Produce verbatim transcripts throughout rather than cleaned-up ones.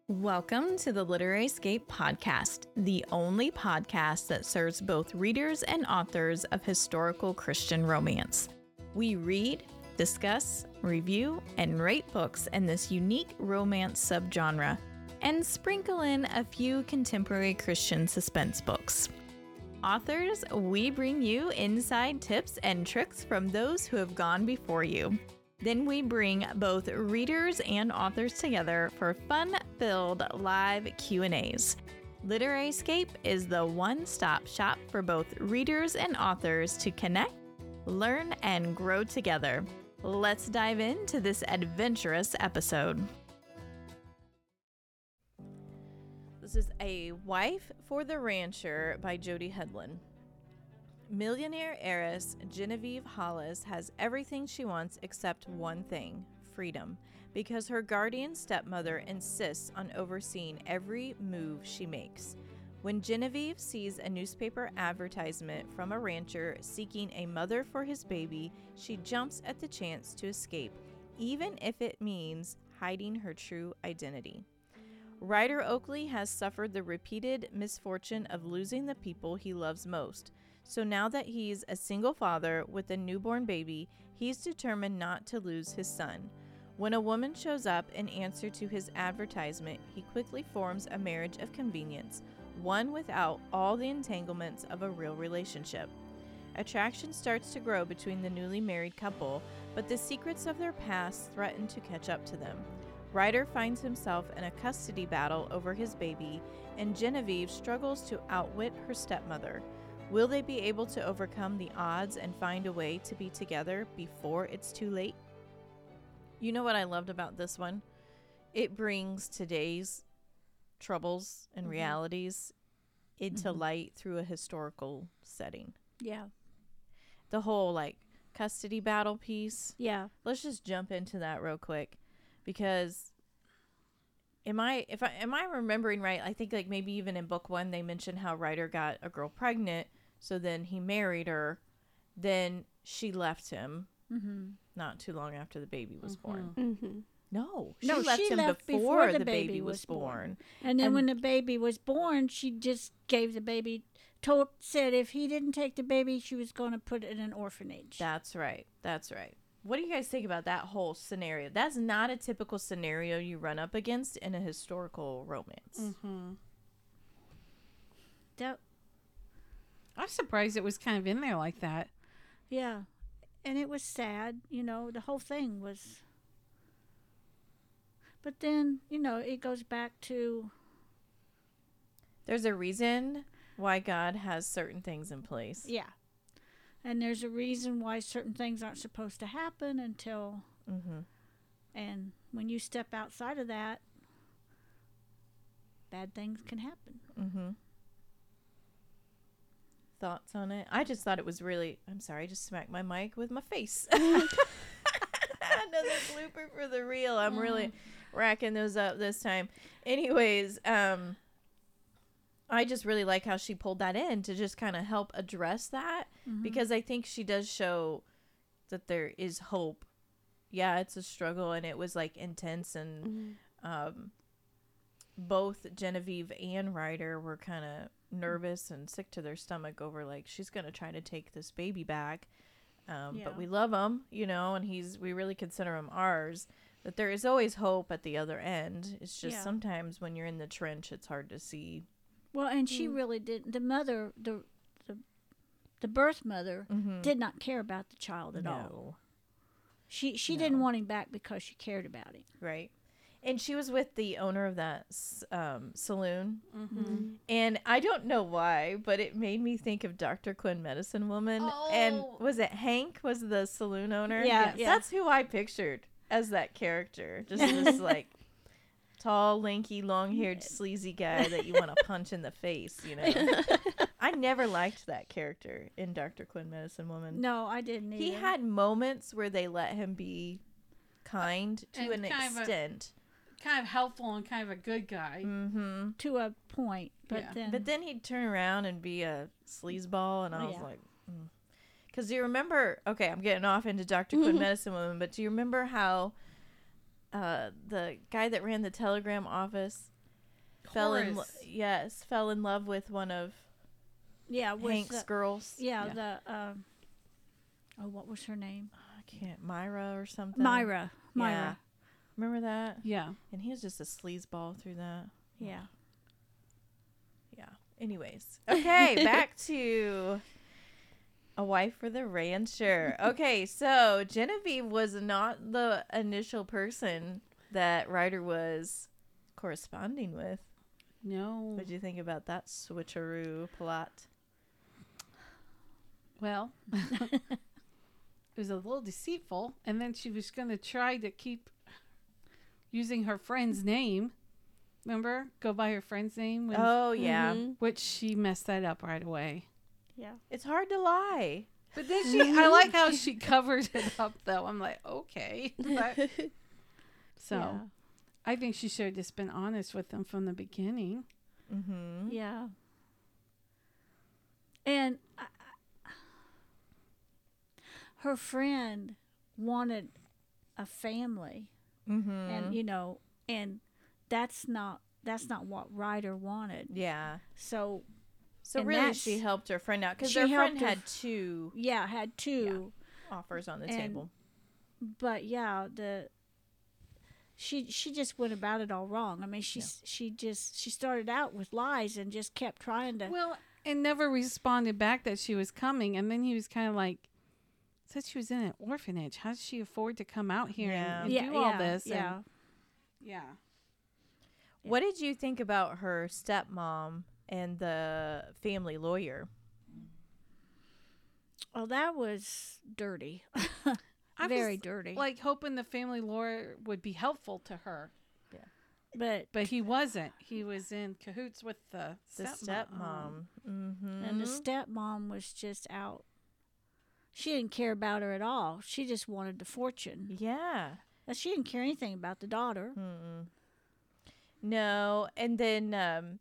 Welcome to the Literary Escape Podcast, the only podcast that serves both readers and authors of historical Christian romance. We read, discuss, review, and rate books in this unique romance subgenre, and sprinkle in a few contemporary Christian suspense books. Authors, we bring you inside tips and tricks from those who have gone before you. Then we bring both readers and authors together for fun-filled live Q and A's. Literary Escape is the one-stop shop for both readers and authors to connect, learn, and grow together. Let's dive into this adventurous episode. This is A Wife for the Rancher by Jody Hedlund. Millionaire heiress Genevieve Hollis has everything she wants except one thing, freedom, because her guardian stepmother insists on overseeing every move she makes. When Genevieve sees a newspaper advertisement from a rancher seeking a mother for his baby, she jumps at the chance to escape, even if it means hiding her true identity. Ryder Oakley has suffered the repeated misfortune of losing the people he loves most. So now that he's a single father with a newborn baby, he's determined not to lose his son. When a woman shows up in answer to his advertisement, he quickly forms a marriage of convenience, one without all the entanglements of a real relationship. Attraction starts to grow between the newly married couple, but the secrets of their past threaten to catch up to them. Ryder finds himself in a custody battle over his baby, and Genevieve struggles to outwit her stepmother. Will they be able to overcome the odds and find a way to be together before it's too late? You know what I loved about this one? It brings today's troubles and mm-hmm. realities into mm-hmm. light through a historical setting. Yeah. The whole like custody battle piece. Yeah. Let's just jump into that real quick, because am I if I am I remembering right? I think like maybe even in book one they mentioned how Ryder got a girl pregnant. So then he married her. Then she left him mm-hmm. not too long after the baby was mm-hmm. born. Mm-hmm. No, she no, left she him left before, before the, the baby, baby was, was born. born. And then and when the baby was born, she just gave the baby, told, said if he didn't take the baby, she was going to put it in an orphanage. That's right. That's right. What do you guys think about that whole scenario? That's not a typical scenario you run up against in a historical romance. Mm-hmm. That, I'm surprised it was kind of in there like that. Yeah. And it was sad, you know, the whole thing was. But then, you know, it goes back to. There's a reason why God has certain things in place. Yeah. And there's a reason why certain things aren't supposed to happen until. Mm-hmm. And when you step outside of that, bad things can happen. Mm-hmm. Thoughts on it? I just thought it was really. I'm sorry, I just smacked my mic with my face. Another blooper for the reel. I'm mm. really racking those up this time. Anyways, um, I just really like how she pulled that in to just kind of help address that mm-hmm. because I think she does show that there is hope. Yeah, it's a struggle and it was like intense and mm-hmm. um, both Genevieve and Ryder were kind of nervous and sick to their stomach over like she's gonna try to take this baby back um yeah. but we love him, you know, and he's we really consider him ours, that there is always hope at the other end. It's just yeah. sometimes when you're in the trench it's hard to see. Well, and she mm. really did. The mother, the the, the birth mother mm-hmm. did not care about the child at no. all. She she no. didn't want him back because she cared about him. Right. And she was with the owner of that um, saloon. Mm-hmm. And I don't know why, but it made me think of Doctor Quinn, Medicine Woman. Oh. And was it Hank was the saloon owner? Yeah, yes. yeah. That's who I pictured as that character. Just this like tall, lanky, long-haired, sleazy guy that you want to punch in the face, you know. I never liked that character in Doctor Quinn, Medicine Woman. No, I didn't either. He had moments where they let him be kind to and an extent. Kind of helpful and kind of a good guy. Mm-hmm. To a point. But yeah. then But then he'd turn around and be a sleazeball, and I oh, was yeah. like, because mm. do you remember, okay, I'm getting off into Doctor Quinn Medicine Woman, but do you remember how uh, the guy that ran the telegram office fell in lo- Horace. yes, fell in love with one of Yeah, with Hank's the, girls. yeah, Yeah. the um, oh, what was her name? I can't, Myra or something. Myra. Myra. Remember that? Yeah. And he was just a sleazeball through that. Yeah. Yeah. Anyways, okay, back to A Wife for the Rancher. Okay, so Genevieve was not the initial person that Ryder was corresponding with. No. What did you think about that switcheroo plot? Well, it was a little deceitful, and then she was going to try to keep using her friend's name. Remember? Go by her friend's name, when, Oh, yeah. Mhm. which she messed that up right away. Yeah. It's hard to lie. But then she, I like how she covered it up, though. I'm like, okay. But- so Yeah. I think she should have just been honest with them from the beginning. Mm-hmm. Yeah. And I, I- her friend wanted a family, Mm-hmm. and you know, and that's not that's not what Ryder wanted. yeah. So So And really, that's- she helped her friend out because she their friend helped her had f- two yeah, had two, offers on the And- table. but yeah, the she she just went about it all wrong. I mean, she Yeah. she just she started out with lies and just kept trying to. Well, and never responded back that she was coming. And then he was kind of like, said she was in an orphanage. How does she afford to come out here Yeah. and, and yeah, do all yeah, this? And- yeah. yeah. What did you think about her stepmom and the family lawyer? Oh, that was dirty. I Very was, dirty. like hoping the family lawyer would be helpful to her, but but he wasn't. He was in cahoots with the The stepmom. stepmom. Mm-hmm. and the stepmom was just out. She didn't care about her at all. She just wanted the fortune. Yeah. Uh, She didn't care anything about the daughter. Mm-mm. No, and then um,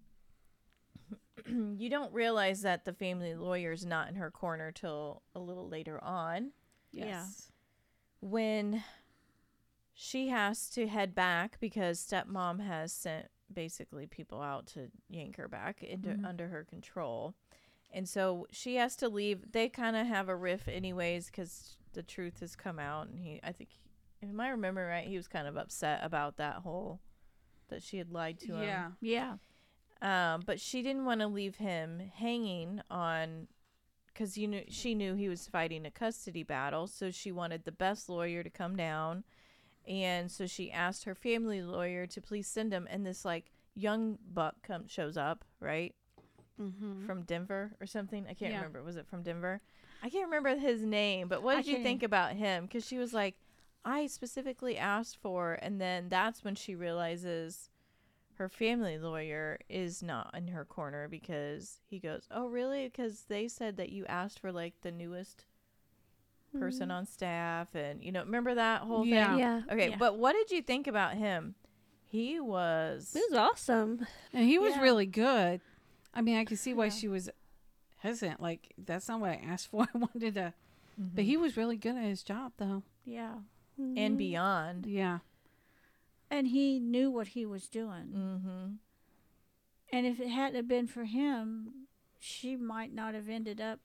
you don't realize that the family lawyer's not in her corner till a little later on Yes. when she has to head back because stepmom has sent basically people out to yank her back into Mhm. under her control. And so she has to leave. They kind of have a riff anyways because the truth has come out, and he, I think, if I remember right, he was kind of upset about that whole that she had lied to him. Yeah. Yeah. Um, but she didn't want to leave him hanging on because you knew she knew he was fighting a custody battle, so she wanted the best lawyer to come down, and so she asked her family lawyer to please send him. And this like young buck come shows up, right? Mm-hmm. From Denver or something. I can't Yeah. remember. Was it from Denver? I can't remember his name, but what I did you can't think about him? Because she was like, I specifically asked for, and then that's when she realizes her family lawyer is not in her corner because he goes, oh, really? Because they said that you asked for like the newest person on staff, and you know, remember that whole Yeah. thing? Yeah. Okay, Yeah. but what did you think about him? He was. It was awesome. And he was Yeah. really good. I mean, I could see why Yeah. she was hesitant. Like, that's not what I asked for. I wanted to. Mhm. But he was really good at his job, though. Yeah. and beyond. Yeah. And he knew what he was doing. Mm-hmm. And if it hadn't have been for him, she might not have ended up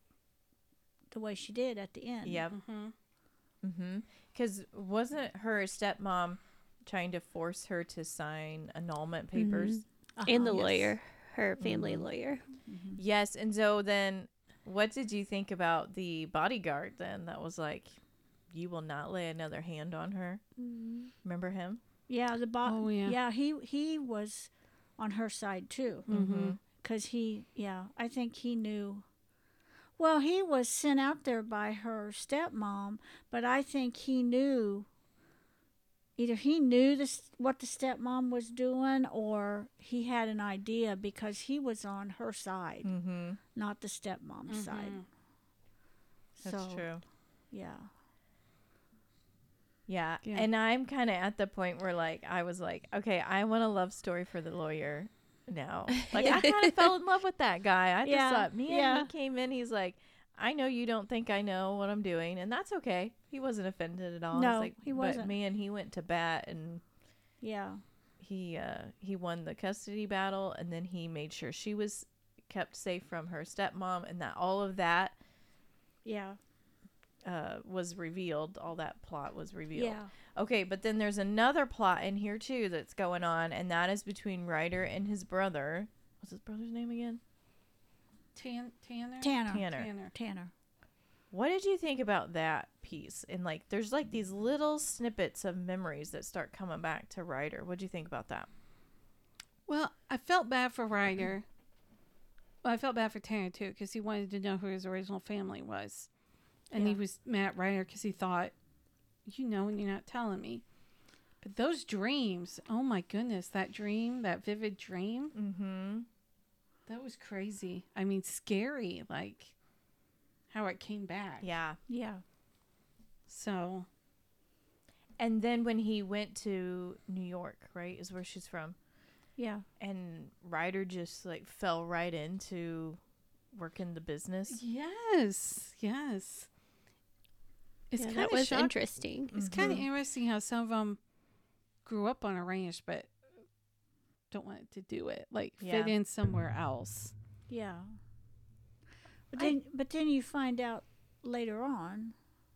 the way she did at the end. Yep. Mm-hmm. Mm-hmm. Because wasn't her stepmom trying to force her to sign annulment papers? Uh-huh. And the Yes. lawyer, her family Mhm. lawyer. Mhm. Yes. And so then what did you think about the bodyguard then that was like, you will not lay another hand on her? Remember him? Yeah, the bo- Oh, yeah. yeah, he he was on her side too. Mm-hmm. Because he, yeah, I think he knew. Well, he was sent out there by her stepmom, but I think he knew. Either he knew this what the stepmom was doing, or he had an idea because he was on her side, Mm-hmm. not the stepmom's side. That's so, true. Yeah. Yeah. Yeah. And I'm kind of at the point where like, I was like, okay, I want a love story for the lawyer now. Like I kind of fell in love with that guy. I just Yeah, thought, man, yeah. he came in, he's like, I know you don't think I know what I'm doing, and that's okay. He wasn't offended at all. No, It's like, he But wasn't. man, he went to bat, and Yeah. he uh, he won the custody battle, and then he made sure she was kept safe from her stepmom, and that all of that Yeah. uh, was revealed. All that plot was revealed. Yeah. Okay, but then there's another plot in here too that's going on, and that is between Ryder and his brother. What's his brother's name again? Tan- Tanner? Tanner. Tanner. Tanner. Tanner. What did you think about that piece? And like, there's like these little snippets of memories that start coming back to Ryder. What do you think about that? Well, I felt bad for Ryder. Well, I felt bad for Tanner too because he wanted to know who his original family was, and he Yeah. was mad at Ryder because he thought, you know, and you're not telling me. But those dreams, oh my goodness, that dream, that vivid dream, Mm-hmm. that was crazy. I mean, scary, like how it came back. Yeah. Yeah. So, And then when he went to New York, right, is where she's from, Yeah. and Ryder just like fell right into working the business. yes, yes. It's Yeah, kind that of was shock- interesting. It's kind of Mhm. interesting how some of them grew up on a ranch, but don't want to do it, like Yeah. fit in somewhere else. Yeah. But I- then, but then you find out later on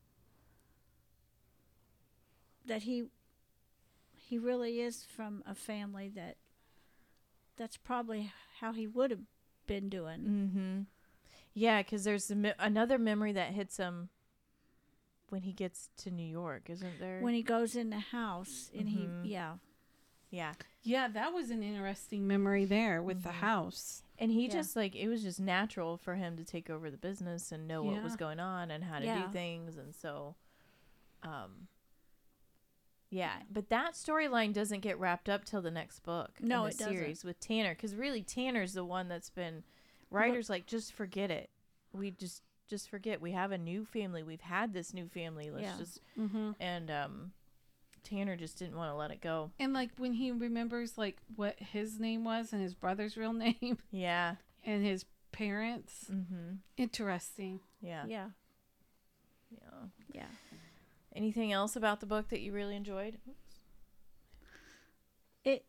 that he he really is from a family that that's probably how he would have been doing. Mm-hmm. Yeah, because there's a me- another memory that hits him when he gets to New York, isn't there? When he goes in the house and Mhm. he yeah. yeah. Yeah, that was an interesting memory there with the Mhm. house. And he Yeah. just like, it was just natural for him to take over the business and know what was Yeah. going on and how to Yeah. do things. And so, um, yeah, but that storyline doesn't get wrapped up till the next book. No, in the it doesn't. series with Tanner, because really Tanner's the one that's been. Ryder's like, just forget it. We just just forget. We have a new family. We've had this new family. Let's Yeah. just Mm-hmm. and um, Tanner just didn't want to let it go. And like when he remembers like what his name was and his brother's real name Yeah. and his parents, Mm-hmm. interesting. Yeah. Yeah. Yeah. Yeah. Anything else about the book that you really enjoyed? It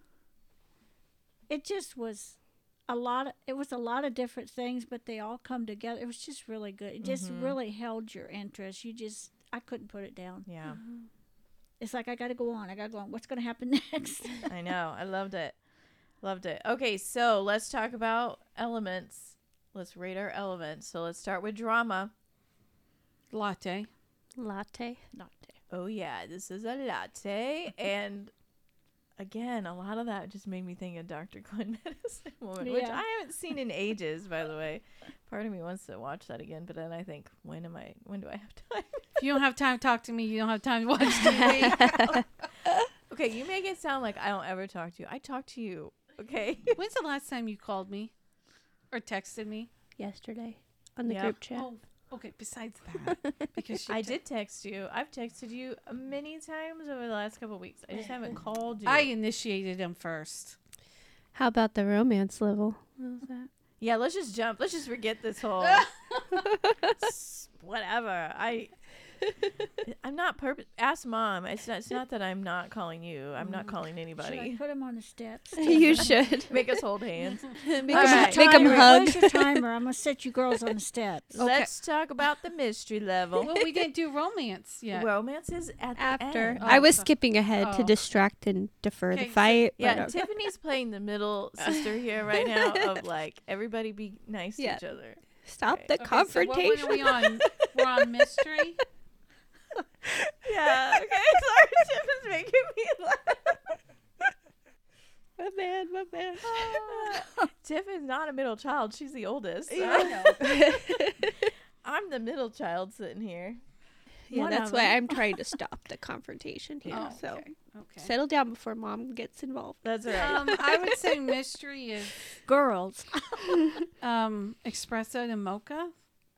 it just was a lot of, it was a lot of different things, but they all come together. It was just really good. It just Mhm. really held your interest. You just I couldn't put it down. Yeah. It's like I got to go on. I got to go on. What's going to happen next? I know. I loved it. Loved it. Okay, so let's talk about elements. Let's rate our elements. So let's start with drama. Latte. Latte. Not Oh yeah, this is a latte, and again, a lot of that just made me think of Doctor Glenn Medicine Woman, which Yeah. I haven't seen in ages, by the way. Part of me wants to watch that again, but then I think, when am I? When do I have time? If you don't have time to talk to me, you don't have time to watch T V. Okay, you make it sound like I don't ever talk to you. I talk to you. Okay. When's the last time you called me or texted me? Yesterday on the Yep. group chat. Oh, okay. Besides that, because you I te- did text you. I've texted you many times over the last couple of weeks. I just haven't called you. I initiated him first. How about the romance level? What was that? Yeah, let's just jump. Let's just forget this whole s- whatever. I I'm not purpose. Ask mom. It's not. It's not that I'm not calling you. I'm not calling Should I anybody. put him on the steps? You should. Make us hold hands. Make All him, right. make him Timer. hug. Where's your timer? I'm going to set you girls on the steps. Okay. Let's talk about the mystery level. Well, we didn't do romance yet. Romance is at the After. end. Oh, I was so- skipping ahead to oh. distract and defer Okay, the so- fight. Yeah, but, uh, Tiffany's playing the middle sister here right now of like everybody be nice Yeah. to each other. Stop Okay. the Okay, so confrontation. what one are we on? We're on mystery. Yeah. Okay. Sorry, Tiff is making me laugh. my bad, my bad. Tiff is not a middle child. She's the oldest. so- I I'm the middle child sitting here. Yeah, One that's of why them. I'm trying to stop the confrontation here. Oh, so okay. Okay. settle down before mom gets involved. That's right. Um, I would say mystery is Girls. um, espresso to mocha.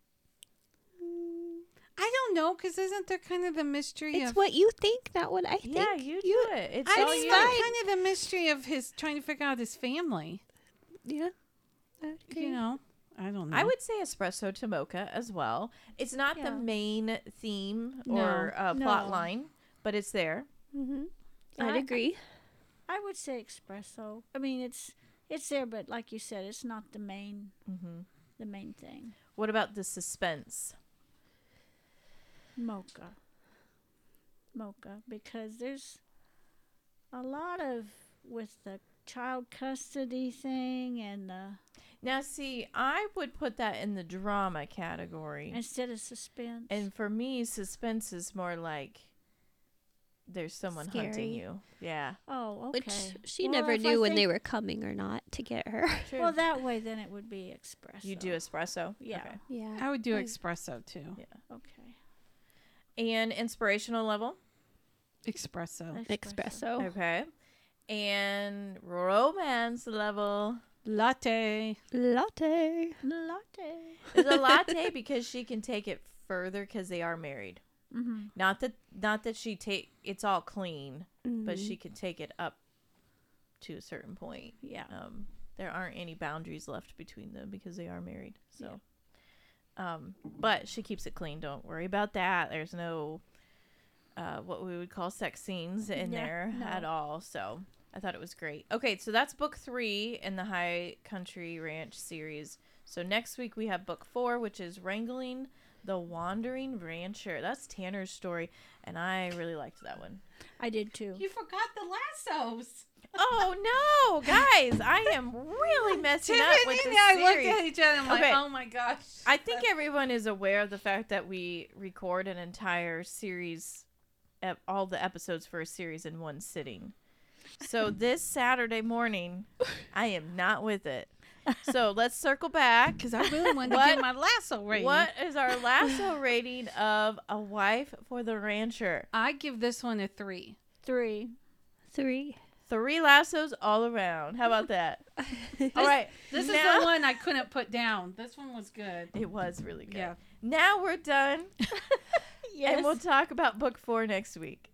I don't know, because isn't there kind of the mystery It's of what you think, not what I think. yeah, you do it. It's I all mean, you. like, fine. kind of the mystery of his trying to figure out his family. Yeah. I would agree. You know, I don't know. I would say espresso to mocha as well. It's not the Yeah. main theme No, or uh, plot no. line, but it's there. Mm-hmm. I- I'd agree. I would say espresso. I mean, it's it's there, but like you said, it's not the main Mm-hmm. the main thing. What about the suspense? Mocha. Mocha, because there's a lot of with the child custody thing and the Now, see, I would put that in the drama category. instead of suspense. And for me, suspense is more like there's someone hunting Scary. you. Yeah. oh, okay. Which she Well, never if I knew when they think- were coming or not to get her. True. Well, that way then it would be espresso. you do espresso? Yeah. Okay. Yeah. I would do Like- espresso too. Yeah. Okay. And inspirational level? Espresso. Espresso. Okay. And romance level? Latte. Latte. Latte. It's a latte because she can take it further because they are married. Mm-hmm. Not that not that she take it's all clean, but Mhm. she can take it up to a certain point. Yeah. Um, there aren't any boundaries left between them because they are married. So, um, but she keeps it clean. Don't worry about that. There's no uh, what we would call sex scenes in Yeah, there no. at all. So I thought it was great. Okay, so that's book three in the High Country Ranch series. So next week we have book four, which is Wrangling the Wandering Rancher. That's Tanner's story, and I really liked that one. I did too. You forgot the lassos. Oh no, guys! I am really messing up with Tiffany this and I looked series. at each other and I'm Okay. like, oh my gosh. I think everyone is aware of the fact that we record an entire series, ep- all the episodes for a series in one sitting. So this Saturday morning, I am not with it. So let's circle back. Because I really wanted to What- get my lasso rating. What is our lasso rating of A Wife for the Rancher? I give this one a three. Three. Three. Three lassos all around. How about that? All right. This now- is the one I couldn't put down. This one was good. It was really good. Yeah. Now we're done. Yes. And we'll talk about book four next week.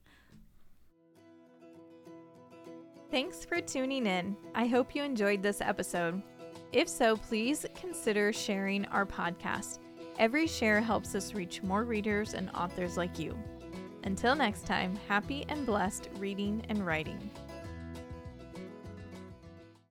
Thanks for tuning in. I hope you enjoyed this episode. If so, please consider sharing our podcast. Every share helps us reach more readers and authors like you. Until next time, happy and blessed reading and writing.